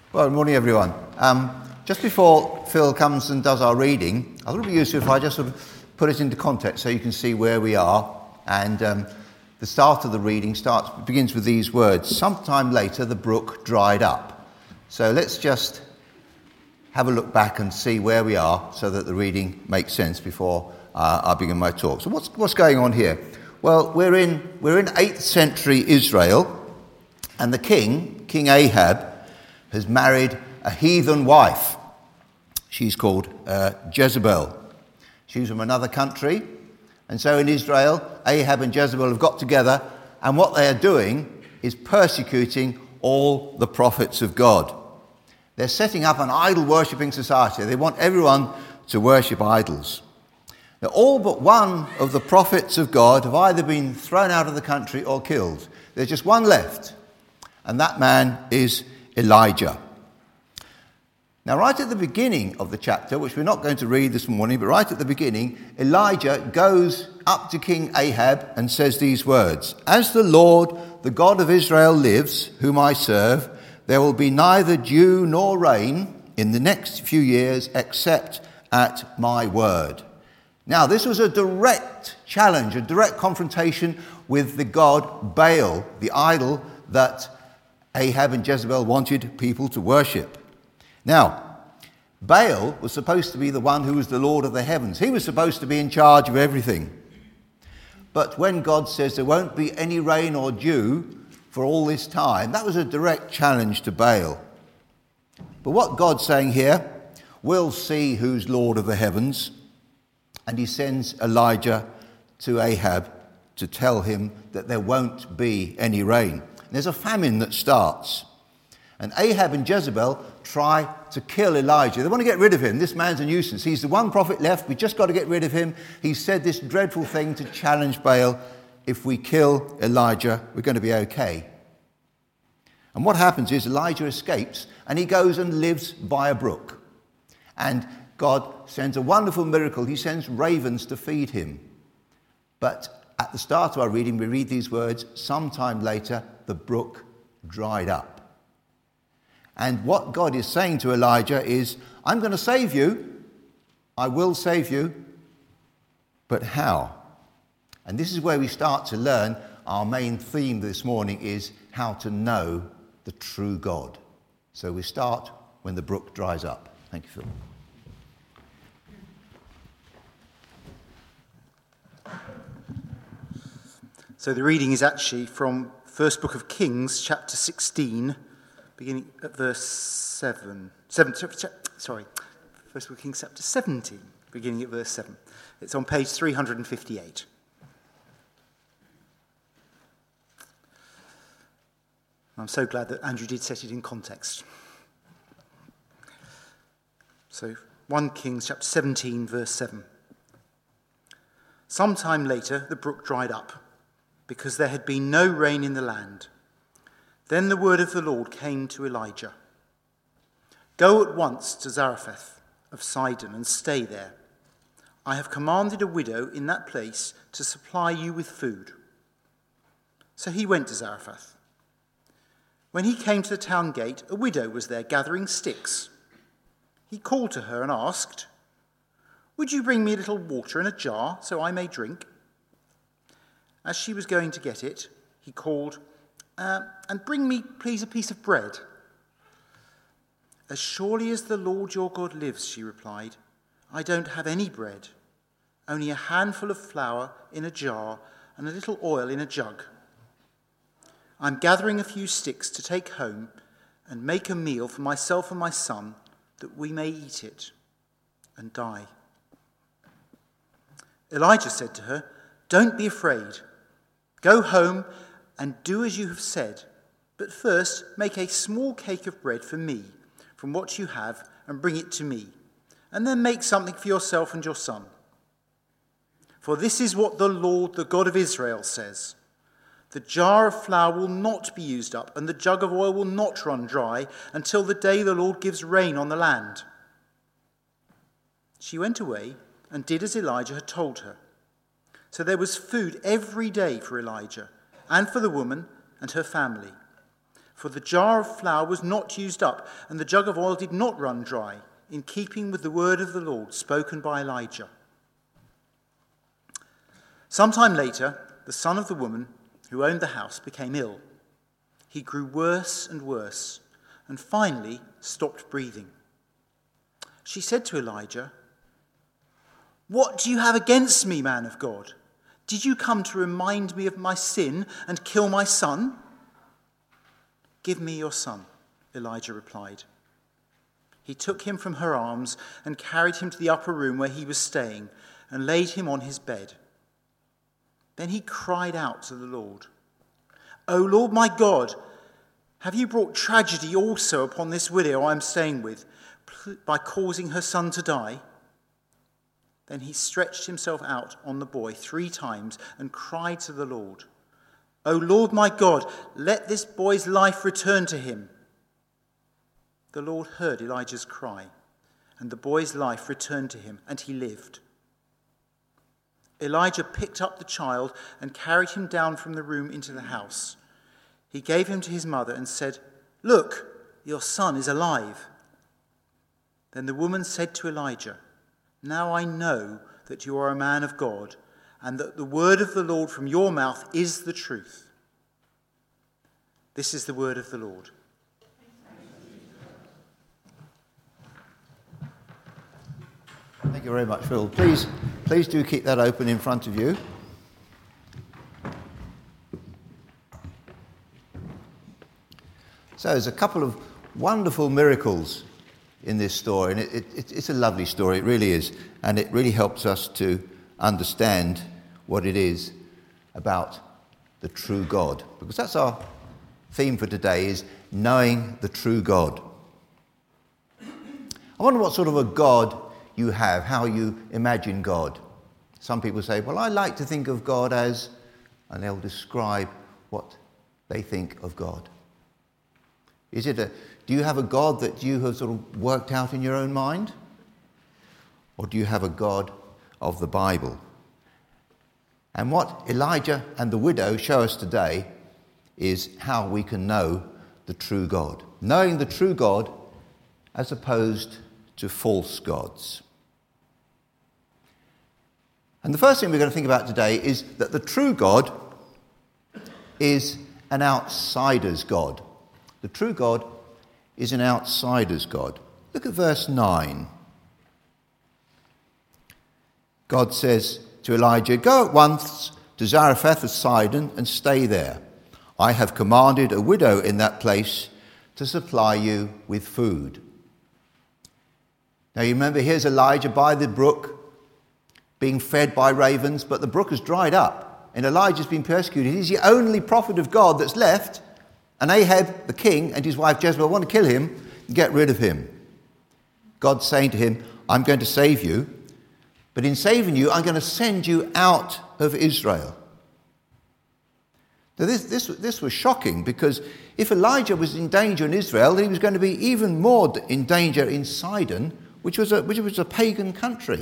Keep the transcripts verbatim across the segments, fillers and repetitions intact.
Well, good morning, everyone. Um, just before Phil comes and does our reading, I thought it would be useful if I just sort of put it into context so you can see where we are. And um, the start of the reading starts begins with these words: "Sometime later, the brook dried up." So let's just have a look back and see where we are so that the reading makes sense before uh, I begin my talk. So what's what's going on here? Well, we're in we're in eighth century Israel, and the king, King Ahab, has married a heathen wife. She's called uh, Jezebel. She's from another country. And so in Israel, Ahab and Jezebel have got together, and what they are doing is persecuting all the prophets of God. They're setting up an idol-worshipping society. They want everyone to worship idols. Now, all but one of the prophets of God have either been thrown out of the country or killed. There's just one left, and that man is Elijah. Now, right at the beginning of the chapter, which we're not going to read this morning, but right at the beginning, Elijah goes up to King Ahab and says these words: "As the Lord, the God of Israel lives, whom I serve, there will be neither dew nor rain in the next few years except at my word." Now, this was a direct challenge, a direct confrontation with the god Baal, the idol that Ahab and Jezebel wanted people to worship. Now, Baal was supposed to be the one who was the Lord of the heavens. He was supposed to be in charge of everything. But when God says there won't be any rain or dew for all this time, that was a direct challenge to Baal. But what God's saying here, we'll see who's Lord of the heavens. And he sends Elijah to Ahab to tell him that there won't be any rain. There's a famine that starts. And Ahab and Jezebel try to kill Elijah. They want to get rid of him. This man's a nuisance. He's the one prophet left. We've just got to get rid of him. He said this dreadful thing to challenge Baal: if we kill Elijah, we're going to be okay. And what happens is Elijah escapes and he goes and lives by a brook. And God sends a wonderful miracle. He sends ravens to feed him. But at the start of our reading, we read these words: "Sometime later, the brook dried up." And what God is saying to Elijah is, I'm going to save you. I will save you. But how? And this is where we start to learn our main theme this morning is how to know the true God. So we start when the brook dries up. Thank you, Phil. So the reading is actually from First Book of Kings, chapter sixteen, beginning at verse seven. seven sorry, First Book of Kings, chapter seventeen, beginning at verse seven. It's on page three hundred fifty-eight. I'm so glad that Andrew did set it in context. So, First Kings, chapter seventeen, verse seven. "Sometime later, the brook dried up, because there had been no rain in the land. Then the word of the Lord came to Elijah. 'Go at once to Zarephath of Sidon and stay there. I have commanded a widow in that place to supply you with food.' So he went to Zarephath. When he came to the town gate, a widow was there gathering sticks. He called to her and asked, 'Would you bring me a little water in a jar so I may drink?' As she was going to get it, he called, uh, 'And bring me, please, a piece of bread.' 'As surely as the Lord your God lives,' she replied, 'I don't have any bread, only a handful of flour in a jar and a little oil in a jug. I'm gathering a few sticks to take home and make a meal for myself and my son, that we may eat it and die.' Elijah said to her, 'Don't be afraid. Go home and do as you have said, but first make a small cake of bread for me from what you have and bring it to me, and then make something for yourself and your son. For this is what the Lord, the God of Israel, says: The jar of flour will not be used up, and the jug of oil will not run dry until the day the Lord gives rain on the land.' She went away and did as Elijah had told her. So there was food every day for Elijah and for the woman and her family. for the jar of flour was not used up, and the jug of oil did not run dry, in keeping with the word of the Lord spoken by Elijah. Sometime later, the son of the woman who owned the house became ill. He grew worse and worse, and finally stopped breathing. She said to Elijah, "What do you have against me, man of God? Did you come to remind me of my sin and kill my son?" "Give me your son," Elijah replied. He took him from her arms and carried him to the upper room where he was staying and laid him on his bed. Then he cried out to the Lord, "O Lord my God, have you brought tragedy also upon this widow I am staying with by causing her son to die?" Then he stretched himself out on the boy three times and cried to the Lord, "O Lord my God, let this boy's life return to him." The Lord heard Elijah's cry, and the boy's life returned to him, and he lived. Elijah picked up the child and carried him down from the room into the house. He gave him to his mother and said, "Look, your son is alive." Then the woman said to Elijah, "Now I know that you are a man of God, and that the word of the Lord from your mouth is the truth." This is the word of the Lord. Thank you very much, Phil. Please, please do keep that open in front of you. So there's a couple of wonderful miracles in this story, and it, it, it's a lovely story, it really is, and it really helps us to understand what it is about the true God, because that's our theme for today, is knowing the true God. I wonder what sort of a God you have, how you imagine God. Some people say, well, I like to think of God as, and they'll describe what they think of God. Is it a, do you have a God that you have sort of worked out in your own mind? Or do you have a God of the Bible? And what Elijah and the widow show us today is how we can know the true God. Knowing the true God as opposed to false gods. And the first thing we're going to think about today is that the true God is an outsider's God. The true God is an outsider's God. Look at verse nine. God says to Elijah, "Go at once to Zarephath of Sidon and stay there. I have commanded a widow in that place to supply you with food." Now you remember, here's Elijah by the brook, being fed by ravens, but the brook has dried up, and Elijah's been persecuted. He's the only prophet of God that's left, and Ahab, the king, and his wife Jezebel want to kill him and get rid of him. God's saying to him, "I'm going to save you, but in saving you, I'm going to send you out of Israel." Now this, this, this was shocking, because if Elijah was in danger in Israel, then he was going to be even more in danger in Sidon, which was a, which was a pagan country.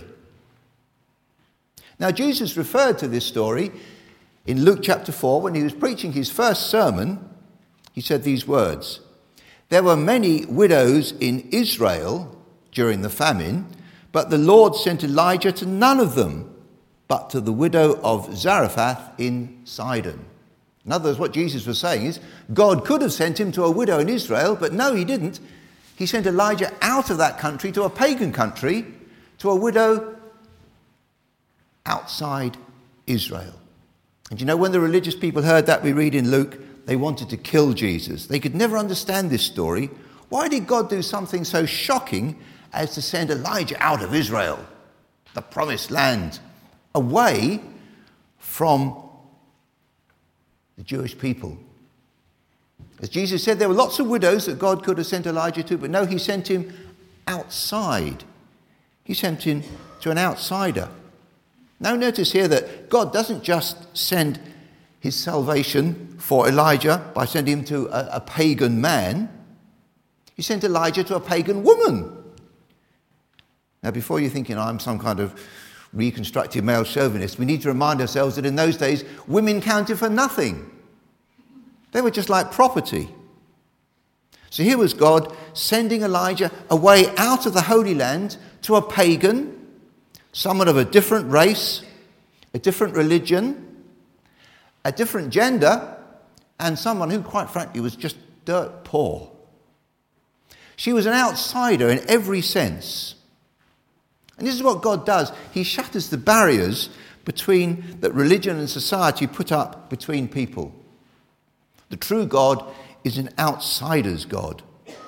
Now, Jesus referred to this story in Luke chapter four when he was preaching his first sermon. He said these words, "There were many widows in Israel during the famine, but the Lord sent Elijah to none of them, but to the widow of Zarephath in Sidon." In other words, what Jesus was saying is, God could have sent him to a widow in Israel, but no, he didn't. He sent Elijah out of that country to a pagan country, to a widow outside Israel. And you know, when the religious people heard that, we read in Luke, they wanted to kill Jesus. They could never understand this story. Why did God do something so shocking as to send Elijah out of Israel, the promised land, away from the Jewish people? As Jesus said, there were lots of widows that God could have sent Elijah to, but no, he sent him outside. He sent him to an outsider. Now notice here that God doesn't just send his salvation for Elijah by sending him to a, a pagan man. He sent Elijah to a pagan woman. Now before you're thinking I'm some kind of reconstructive male chauvinist, we need to remind ourselves that in those days women counted for nothing. They were just like property. So here was God sending Elijah away out of the Holy Land to a pagan, someone of a different race, a different religion, a different gender, and someone who, quite frankly, was just dirt poor. She was an outsider in every sense. And this is what God does. He shatters the barriers between that religion and society put up between people. The true God is an outsider's God.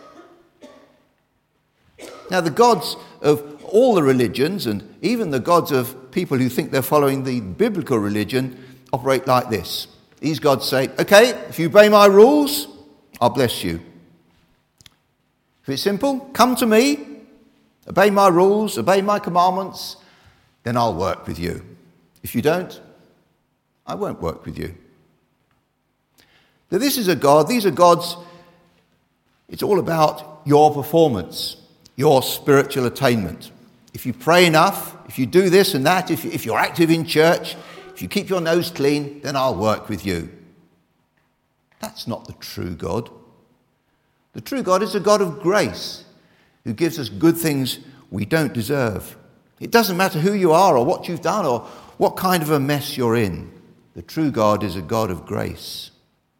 Now, the gods of all the religions, and even the gods of people who think they're following the biblical religion, operate like this. These gods say, okay, if you obey my rules, I'll bless you. If it's simple, come to me, obey my rules, obey my commandments, then I'll work with you. If you don't, I won't work with you. Now, this is a God, these are gods, it's all about your performance, your spiritual attainment. If you pray enough, if you do this and that, if, if you're active in church, if you keep your nose clean, then I'll work with you. That's not the true God. The true God is a God of grace who gives us good things we don't deserve. It doesn't matter who you are or what you've done or what kind of a mess you're in. The true God is a God of grace.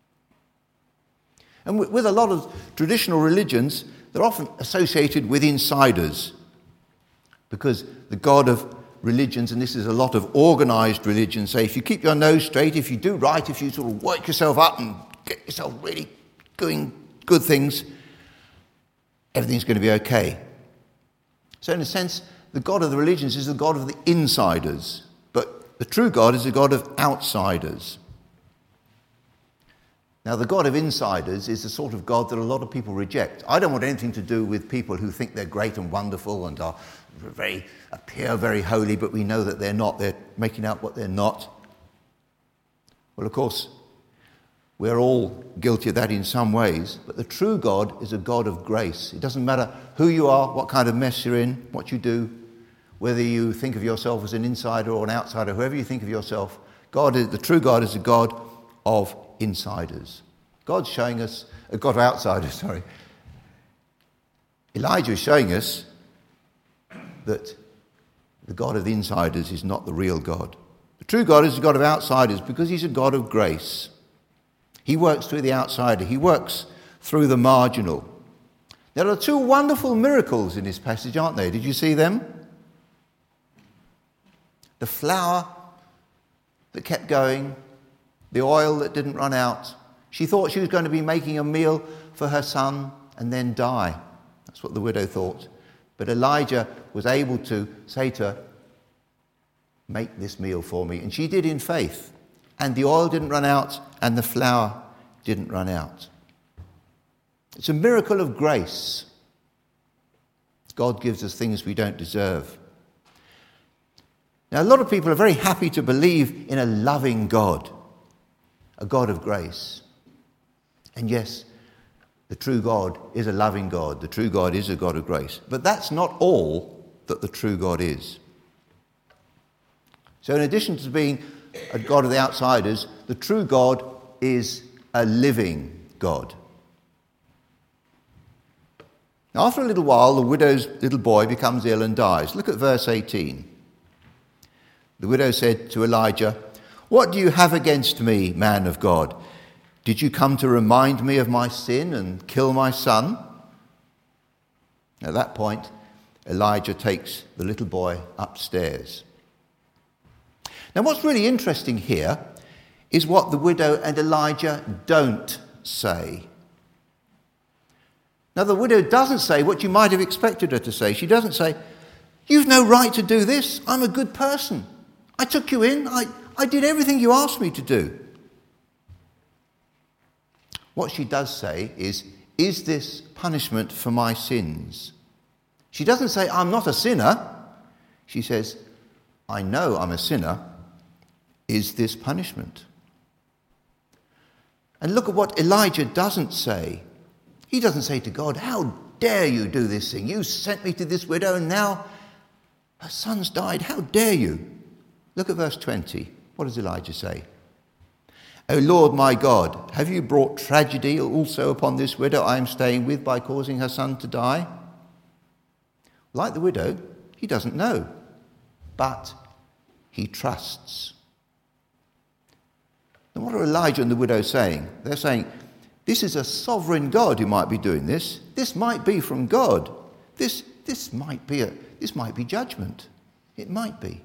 And with a lot of traditional religions, they're often associated with insiders because the God of religions, and this is a lot of organised religions, say if you keep your nose straight, if you do right, if you sort of work yourself up and get yourself really doing good things, everything's going to be okay. So in a sense, the God of the religions is the God of the insiders, but the true God is the God of outsiders. Now, the God of insiders is the sort of God that a lot of people reject. I don't want anything to do with people who think they're great and wonderful and are very appear very holy, but we know that they're not. They're making out what they're not. Well, of course, we're all guilty of that in some ways, but the true God is a God of grace. It doesn't matter who you are, what kind of mess you're in, what you do, whether you think of yourself as an insider or an outsider, whoever you think of yourself, God is, the true God is a God of insiders. God's showing us, a God of outsiders, sorry. Elijah is showing us that the God of the insiders is not the real God. The true God is a God of outsiders because he's a God of grace. He works through the outsider. He works through the marginal. There are two wonderful miracles in this passage, aren't there? Did you see them? The flour that kept going, the oil that didn't run out. She thought she was going to be making a meal for her son and then die. That's what the widow thought. But Elijah was able to say to her, make this meal for me. And she did in faith. And the oil didn't run out and the flour didn't run out. It's a miracle of grace. God gives us things we don't deserve. Now, a lot of people are very happy to believe in a loving God, a God of grace. And yes, the true God is a loving God. The true God is a God of grace. But that's not all that the true God is. So in addition to being a God of the outsiders, the true God is a living God. Now, after a little while, the widow's little boy becomes ill and dies. Look at verse eighteen. The widow said to Elijah, "What do you have against me, man of God? Did you come to remind me of my sin and kill my son?" At that point, Elijah takes the little boy upstairs. Now, what's really interesting here is what the widow and Elijah don't say. Now, the widow doesn't say what you might have expected her to say. She doesn't say, "You've no right to do this. I'm a good person. I took you in. I, I did everything you asked me to do." What she does say is, "Is this punishment for my sins?" She doesn't say, "I'm not a sinner." She says, "I know I'm a sinner. Is this punishment?" And look at what Elijah doesn't say. He doesn't say to God, "How dare you do this thing? You sent me to this widow and now her son's died. How dare you?" Look at verse twenty. What does Elijah say? O Lord my God, have you brought tragedy also upon this widow I am staying with by causing her son to die? Like the widow, he doesn't know, but he trusts. And what are Elijah and the widow saying? They're saying, this is a sovereign God who might be doing this. This might be from God. This, this might be a, this might be judgment. It might be.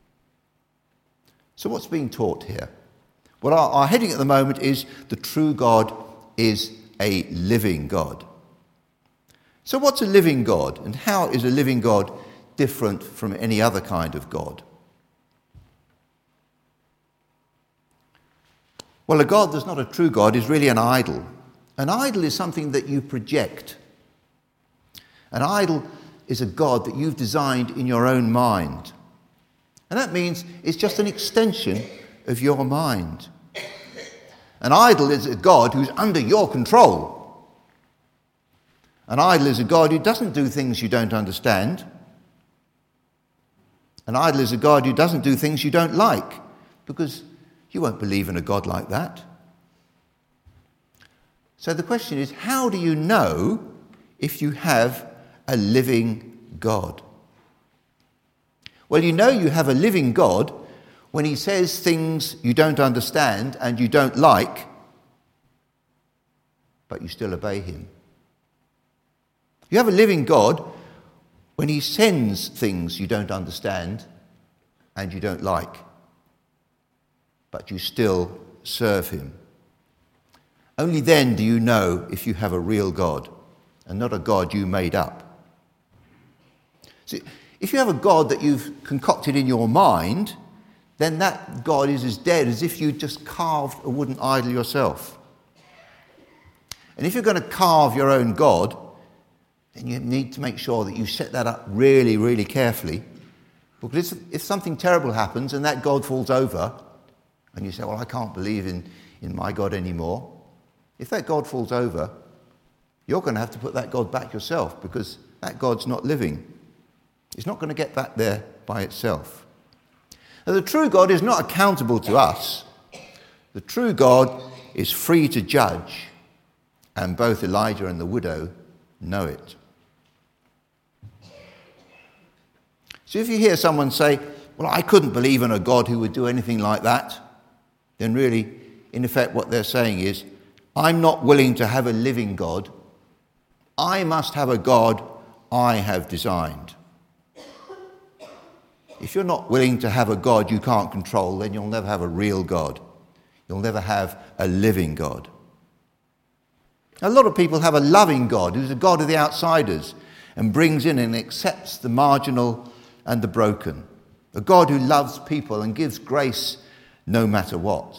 So what's being taught here? Well, our, our heading at the moment is the true God is a living God. So what's a living God, and how is a living God different from any other kind of God? Well, a God that's not a true God is really an idol. An idol is something that you project. An idol is a God that you've designed in your own mind. And that means it's just an extension of your mind. An idol is a God who's under your control. An idol is a God who doesn't do things you don't understand. An idol is a God who doesn't do things you don't like, because you won't believe in a God like that. So the question is, how do you know if you have a living God? Well, you know you have a living God when he says things you don't understand and you don't like, but you still obey him. You have a living God when he sends things you don't understand and you don't like, but you still serve him. Only then do you know if you have a real God and not a God you made up. See, if you have a God that you've concocted in your mind, then that God is as dead as if you just carved a wooden idol yourself. And if you're going to carve your own God, then you need to make sure that you set that up really, really carefully. Because if something terrible happens and that God falls over, and you say, well, I can't believe in, in my God anymore. If that God falls over, you're going to have to put that God back yourself, because that God's not living. It's not going to get back there by itself. Now, the true God is not accountable to us. The true God is free to judge, and both Elijah and the widow know it. So if you hear someone say, well, I couldn't believe in a God who would do anything like that, then really, in effect, what they're saying is, I'm not willing to have a living God. I must have a God I have designed. If you're not willing to have a God you can't control, then you'll never have a real God. You'll never have a living God. A lot of people have a loving God who's a God of the outsiders and brings in and accepts the marginal and the broken. A God who loves people and gives grace no matter what.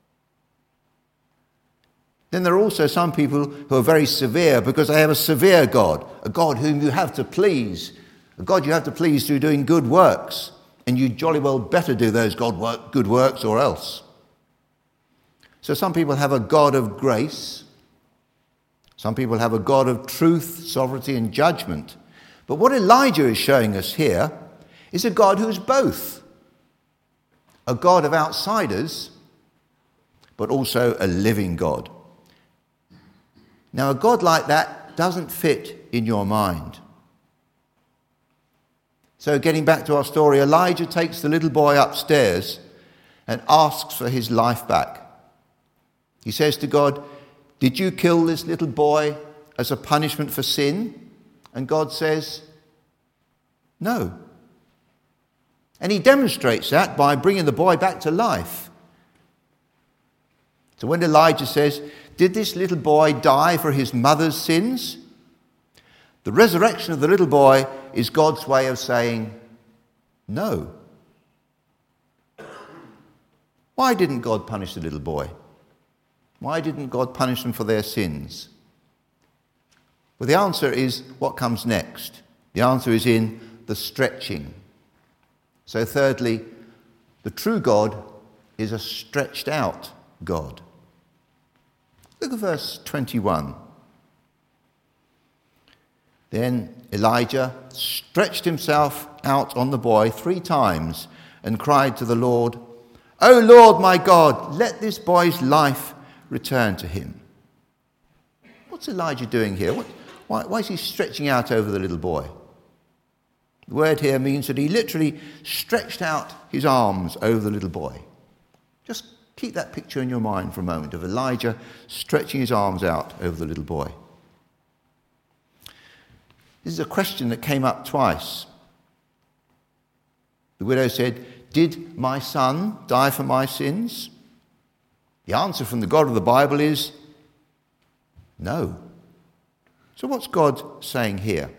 Then there are also some people who are very severe because they have a severe God, a God whom you have to please, a God you have to please through doing good works, and you jolly well better do those God work, good works or else. So some people have a God of grace, some people have a God of truth, sovereignty and judgment. But what Elijah is showing us here is a God who's both. A God of outsiders, but also a living God. Now, a God like that doesn't fit in your mind. So getting back to our story, Elijah takes the little boy upstairs and asks for his life back. He says to God, did you kill this little boy as a punishment for sin? And God says, no. And he demonstrates that by bringing the boy back to life. So when Elijah says, did this little boy die for his mother's sins? The resurrection of the little boy is God's way of saying, no. Why didn't God punish the little boy? Why didn't God punish them for their sins? Well, the answer is what comes next. The answer is in the stretching. So thirdly, the true God is a stretched out God. Look at verse twenty-one. Then Elijah stretched himself out on the boy three times and cried to the Lord, "O Lord my God, let this boy's life return to him." What's Elijah doing here? What, why, why is he stretching out over the little boy? The word here means that he literally stretched out his arms over the little boy. Just keep that picture in your mind for a moment of Elijah stretching his arms out over the little boy. This is a question that came up twice. The widow said, "Did my son die for my sins?" The answer from the God of the Bible is no. So what's God saying here?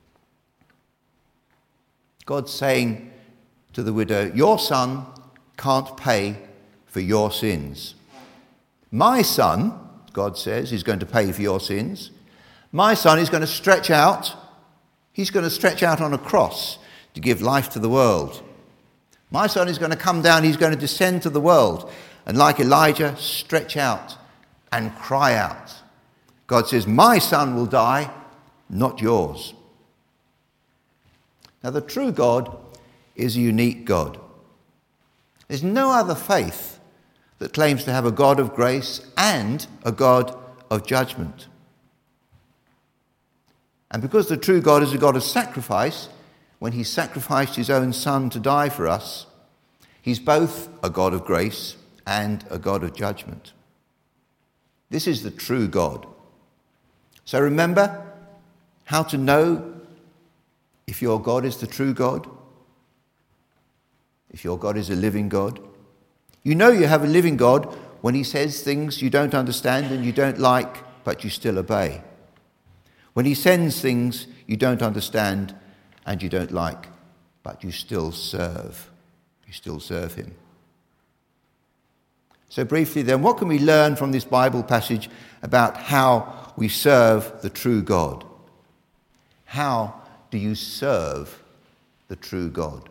God's saying to the widow, "Your son can't pay for your sins. My son," God says, "is going to pay for your sins. My son is going to stretch out. He's going to stretch out on a cross to give life to the world. My son is going to come down. He's going to descend to the world. And like Elijah, stretch out and cry out." God says, "My son will die, not yours." Now, the true God is a unique God. There's no other faith that claims to have a God of grace and a God of judgment. And because the true God is a God of sacrifice, when he sacrificed his own son to die for us, he's both a God of grace and a God of judgment. This is the true God. So remember how to know if your God is the true God, if your God is a living God. You know you have a living God when he says things you don't understand and you don't like, but you still obey. When he sends things you don't understand and you don't like, but you still serve. You still serve him. So briefly then, what can we learn from this Bible passage about how we serve the true God? How do you serve the true God?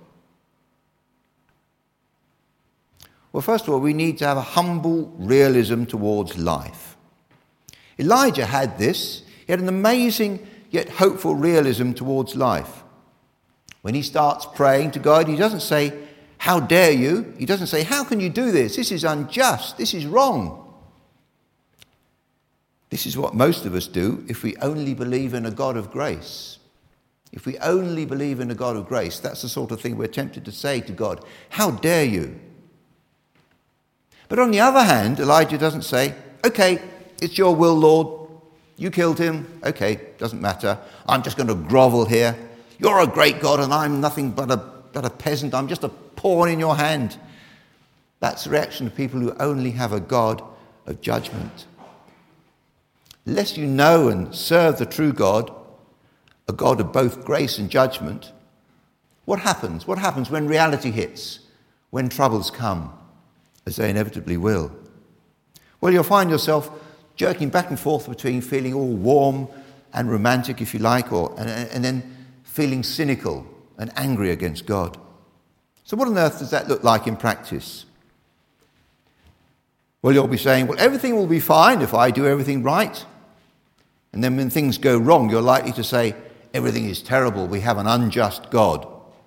Well, first of all, we need to have a humble realism towards life. Elijah had this. He had an amazing yet hopeful realism towards life. When he starts praying to God, he doesn't say, "How dare you?" He doesn't say, "How can you do this? This is unjust. This is wrong." This is what most of us do if we only believe in a God of grace. If we only believe in a God of grace, that's the sort of thing we're tempted to say to God. "How dare you?" But on the other hand, Elijah doesn't say, "Okay, it's your will, Lord. You killed him. Okay, doesn't matter. I'm just going to grovel here. You're a great God and I'm nothing but a, but a peasant. I'm just a pawn in your hand." That's the reaction of people who only have a God of judgment. Unless you know and serve the true God, a God of both grace and judgment, what happens? What happens when reality hits, when troubles come, as they inevitably will? Well, you'll find yourself jerking back and forth between feeling all warm and romantic, if you like, or and, and then feeling cynical and angry against God. So what on earth does that look like in practice? Well, you'll be saying, "Well, everything will be fine if I do everything right." And then when things go wrong, you're likely to say, "Everything is terrible. We have an unjust God."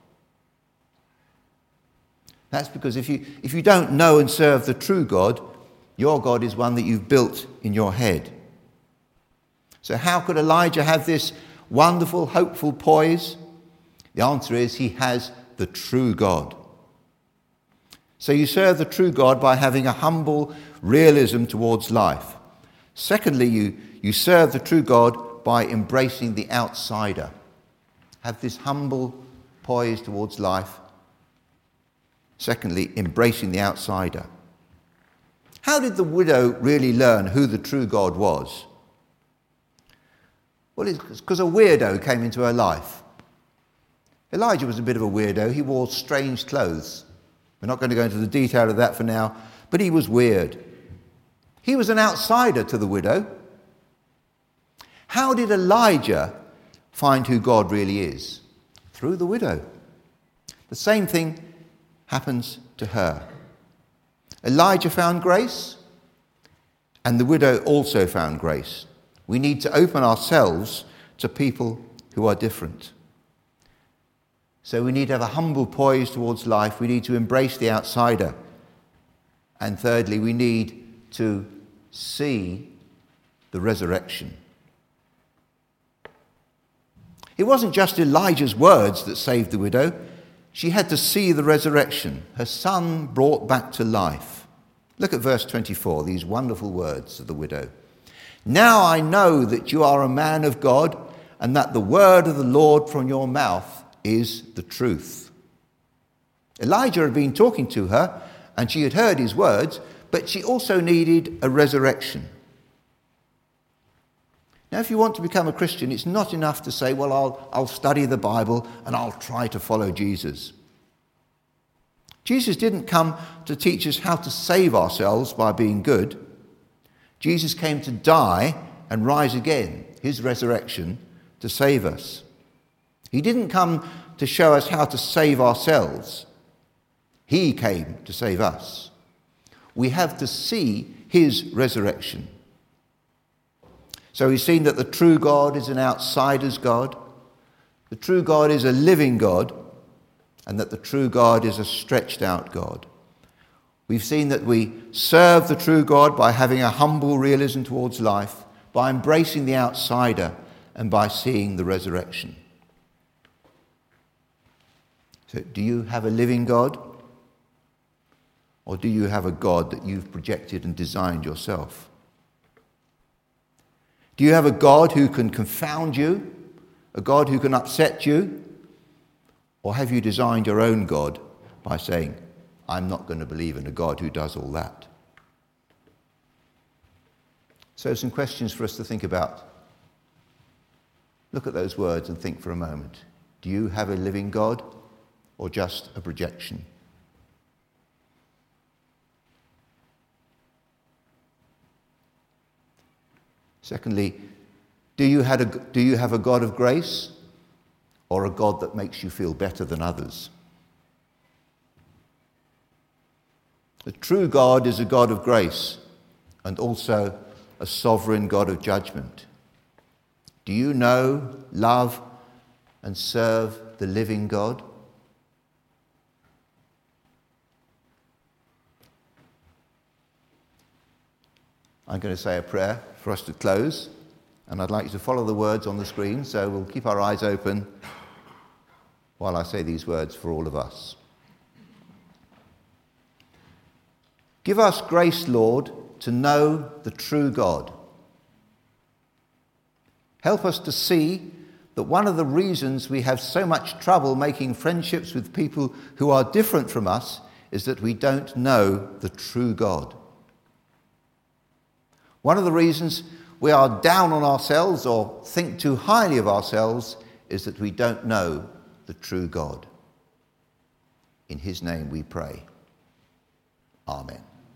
That's because if you, if you don't know and serve the true God, your God is one that you've built in your head. So how could Elijah have this wonderful, hopeful poise? The answer is he has the true God. So you serve the true God by having a humble realism towards life. Secondly, you, you serve the true God by embracing the outsider. Have this humble poise towards life. Secondly, embracing the outsider. How did the widow really learn who the true God was? Well, it's because a weirdo came into her life. Elijah was a bit of a weirdo. He wore strange clothes. We're not going to go into the detail of that for now, but he was weird. He was an outsider to the widow. How did Elijah find who God really is? Through the widow. The same thing happens to her. Elijah found grace, and the widow also found grace. We need to open ourselves to people who are different. So we need to have a humble poise towards life. We need to embrace the outsider. And thirdly, we need to see the resurrection. It wasn't just Elijah's words that saved the widow. She had to see the resurrection, her son brought back to life. Look at verse twenty-four, these wonderful words of the widow. Now I know that you are a man of God, and that the word of the Lord from your mouth is the truth. Elijah had been talking to her, and she had heard his words, but she also needed a resurrection. Now, if you want to become a Christian, it's not enough to say, well, I'll, I'll study the Bible and I'll try to follow Jesus. Jesus didn't come to teach us how to save ourselves by being good. Jesus came to die and rise again, his resurrection, to save us. He didn't come to show us how to save ourselves. He came to save us. We have to see his resurrection. So we've seen that the true God is an outsider's God, the true God is a living God, and that the true God is a stretched out God. We've seen that we serve the true God by having a humble realism towards life, by embracing the outsider, and by seeing the resurrection. So do you have a living God? Or do you have a God that you've projected and designed yourself? Do you have a God who can confound you? A God who can upset you? Or have you designed your own God by saying, I'm not going to believe in a God who does all that? So some questions for us to think about. Look at those words and think for a moment. Do you have a living God or just a projection? Secondly, do you, have a, do you have a God of grace or a God that makes you feel better than others? The true God is a God of grace and also a sovereign God of judgment. Do you know, love, and serve the living God? I'm going to say a prayer for us to close, and I'd like you to follow the words on the screen, so we'll keep our eyes open while I say these words for all of us. Give us grace, Lord, to know the true God. Help us to see that one of the reasons we have so much trouble making friendships with people who are different from us is that we don't know the true God. One of the reasons we are down on ourselves or think too highly of ourselves is that we don't know the true God. In his name we pray. Amen.